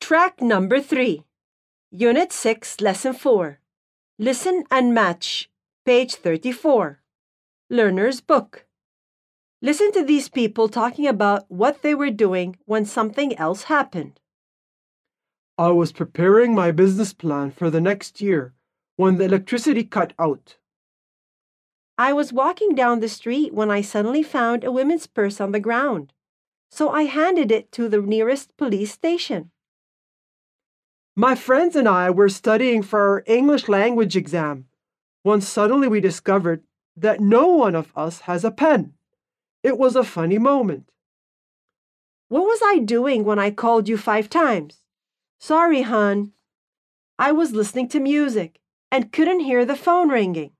Track number 3. Unit 6, Lesson 4. Listen and match. Page 34. Learner's Book. Listen to these people talking about what they were doing when something else happened. I was preparing my business plan for the next year when the electricity cut out. I was walking down the street when I suddenly found a woman's purse on the ground. So I handed it to the nearest police station. My friends and I were studying for our English language exam when suddenly we discovered that no one of us has a pen. It was a funny moment. What was I doing when I called you 5 times? Sorry, hon. I was listening to music and couldn't hear the phone ringing.